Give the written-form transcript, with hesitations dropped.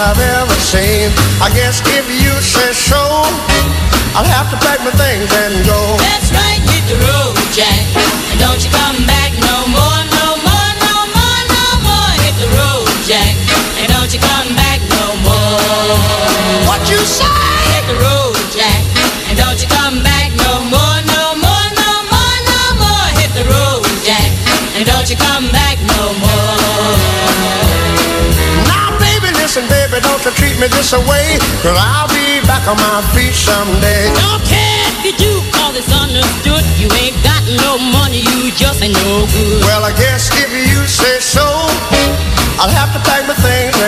I've ever seen. I guess if you say so, I'll have to pack my things and go. That's right, hit the road, Jack. And don't you come back no more, no more, no more, no more. Hit the road, Jack. And don't you come back no more. What you say? Hit the road, Jack. And don't you come back no more, no more, no more, no more. Hit the road, Jack. And don't you come back no more. Now, baby, listen, baby, don't you treat me this way, 'cause I'll be back on my feet someday. Don't care if you do, 'cause it's understood. You ain't got no money, you just ain't no good. Well, I guess if you say so, I'll have to pack my things